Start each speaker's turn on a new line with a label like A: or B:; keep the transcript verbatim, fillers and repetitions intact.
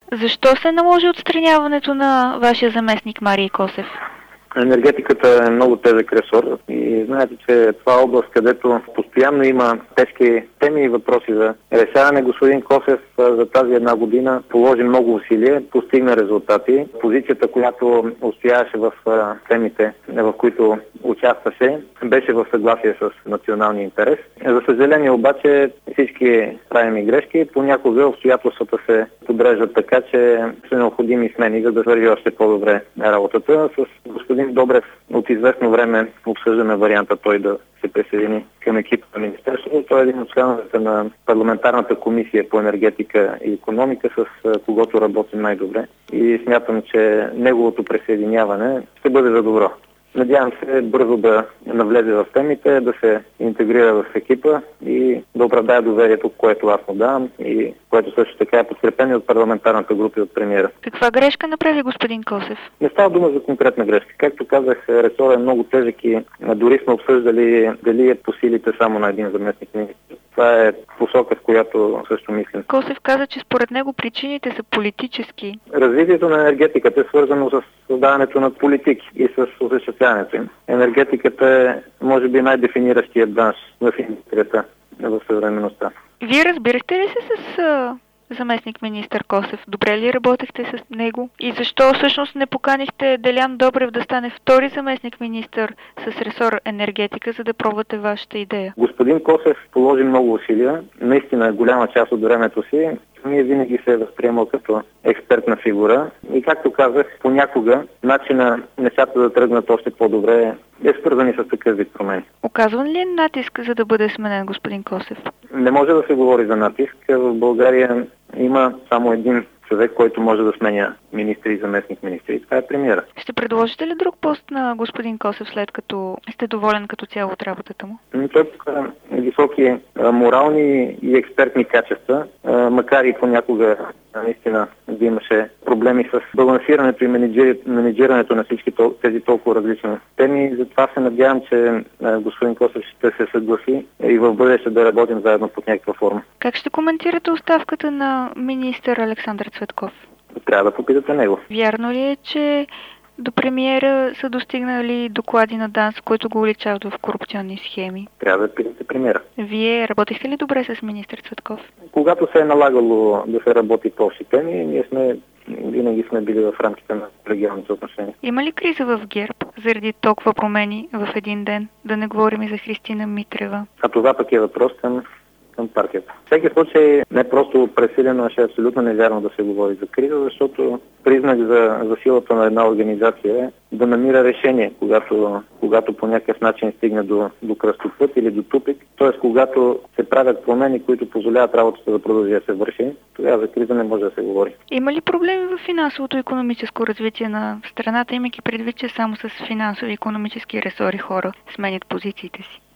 A: Защо се наложи отстраняването на вашия заместник Марий Косев?
B: Енергетиката е много тежък ресор и знаете, че това е област, където постоянно има тежки теми и въпроси за решаване. Господин Косев за тази една година положи много усилия, постигна резултати. Позицията, която устояваше в темите, в които участваше, беше в съгласие с националния интерес. За съжаление обаче всички правим и грешки. Понякога обстоятелствата се подреждат така, че са необходими смени, за да върви още по-добре работата. С господин Добрев от известно време обсъждаме варианта той да се присъедини към екипа на Министерството. Той е един от членовете на парламентарната комисия по енергетика и икономика, с когото работим най-добре. И смятам, че неговото присъединяване ще бъде за добро. Надявам се бързо да навлезе в темите, да се интегрира в екипа и да оправдае доверието, което аз му давам и което също така е подкрепено от парламентарната група и от премиера.
A: Каква грешка направи господин Косев?
B: Не става дума за конкретна грешка. Както казах, ресорът е много тежък и дори сме обсъждали дали е по силите само на един заместник министър. Това е посока, в която също мислим.
A: Косев каза, че според него причините са политически.
B: Развитието на енергетиката е свързано с създаването на политики и с осъществяването им. Енергетиката е, може би, най-дефиниращия бранш в индустрията в съвременността.
A: Вие разбирахте ли се с а, заместник министър Косев? Добре ли работехте с него? И защо всъщност не поканихте Делян Добрев да стане втори заместник министър с ресор енергетика, за да пробвате вашата идея?
B: Господин Косев положи много усилия. Наистина голяма част от времето си ние винаги се е възприемал като експертна фигура и, както казах, понякога начина нещата да тръгнат още по-добре е свързани с такъв вид промени.
A: Оказван ли е натиск, за да бъде сменен господин Косев?
B: Не може да се говори за натиск. В България има само един човек, който може да сменя министри и заместник министри. Това е премиера.
A: Ще предложите ли друг пост на господин Косев, след като сте доволен като цяло от работата му?
B: Той показва високи морални и експертни качества, макар и понякога наистина да имаше проблеми с балансирането и менеджирането на всички тези толкова различни теми. Затова се надявам, че господин Косев ще се съгласи и в бъдеще да работим заедно под някаква форма.
A: Как ще коментирате оставката на министър Александър Цветков?
B: Трябва да попитате него.
A: Вярно ли е, че до премиера са достигнали доклади на ДАНС, които го уличават в корупционни схеми?
B: Трябва да питате премиера.
A: Вие работихте ли добре с министър Цветков?
B: Когато се е налагало да се работи по общи теми, ние сме винаги сме били в рамките на регионалните отношения.
A: Има ли криза в ГЕРБ заради толкова промени в един ден? Да не говорим и за Христина Митрева.
B: А това пък е въпрос към към партията. В всеки случай не просто пресилено, а ще е абсолютно невярно да се говори за криза, защото признак за, за силата на една организация е да намира решение, когато, когато по някакъв начин стигне до, до кръстопът или до тупик, т.е. когато се правят промени, които позволяват работата да продължи да се върши, тогава за криза не може да се говори.
A: Има ли проблеми в финансовото и икономическо развитие на страната, имайки предвид, че само с финансови и икономически ресори хора сменят позициите си?